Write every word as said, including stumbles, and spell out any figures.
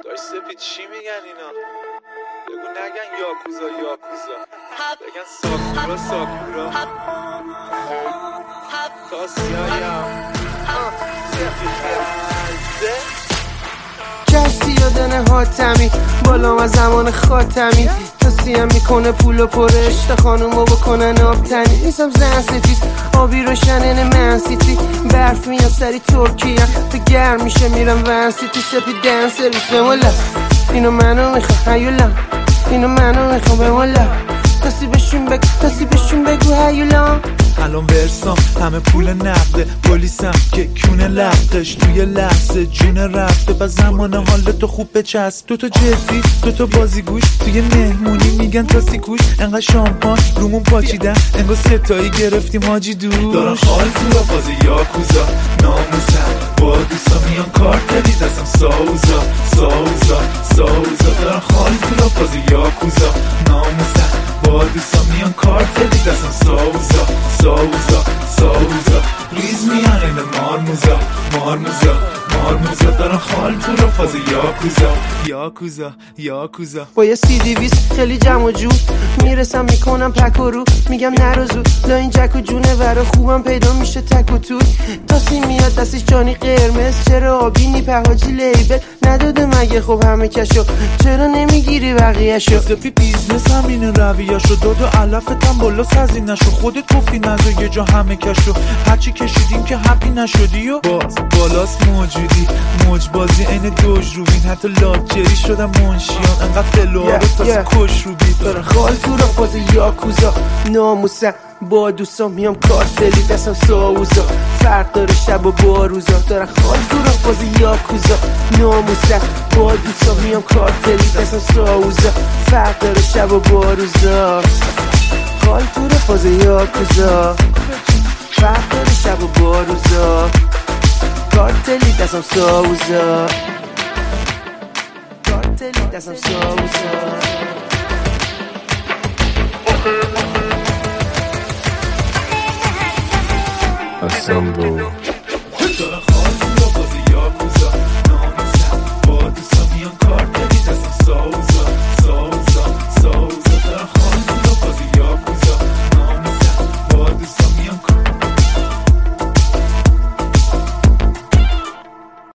داشت سپید چی میگن اینا؟ بگو نگن یاکوزا یاکوزا، بگن ساکورا ساکورا. کاسیایم کسی یادنه حاتمی بالا از زمان خاتمی تاسیم میکنه پول و پرشت خانومو بکنن آبتنی. نیستم زن سفید آبی روشنن منسیتی برف میاد سری ترکیه تو گرم میشه میرم ورسیتی سپید دن سرویس بمولا اینو منو میخوام هیولا اینو منو میخوام بمولا تاسی بشون بگو تاسی بشون بگو هیولا. الان ورسام همه پول نقده پلیسم که کونه لقش توی لحظه جون رفته و زمان حال تو خوب بچسب دوتا جدی دوتا بازیگوش توی مهمونی میگن تاسی کوش انقدر شامپان رومون پاچیدن انگار ستایی گرفتیم حاجی دوش دارن خال تو را فاز یاکوزا ناموسم با دوستا میان کارتلی دستم ساوزا ساوزا ساوزا دارن خال تو را فاز یاکوزا ناموسم با دوستا میان کارتلی دستم ساوزا ساوزا ساوزا ریز میان این مارموزا مارموزا مارموزا دارن خال تو را فاز یاکوزا یاکوزا یاکوزا. با یه سی دیویست خیلی جمع و جو میرسم میکنم پک و رو میگم نرو زود لا این جک و جونه ورا خوبم پیدا میشه تک و توی تاسی میاد دستش جانی قرمز چرا آبی نیپه حاجی لیبل نداده مگه خب همه کشو چرا نمیگیری بقیه شو سپی بیزنس همینه رویاشو داد و علفتم بالا سزی نشو خودت گفتی نزو یه جا همه کشو هرچی کشیدیم که حقی نشدی و باز بالاست موجودی موج بازی این دوج روبین حتی لاکچری شدم منشیان انقدر فلوها رو تاسی کش رو بید داره خال تو را فاز یاکوزا ناموسم با دوستان میام کارتلی دستم ساوزا فرق داره شب و با روزا داره خال تو را فاز یاکوزا ناموسم با دوستان میام کارتلی دستم ساوزا فرق داره شب و با روزا خال تو را فاز یاکوزا فرق داره شب و با روزا کارتلی دستم ساوزا کارتلی دستم ساوزا. Assemble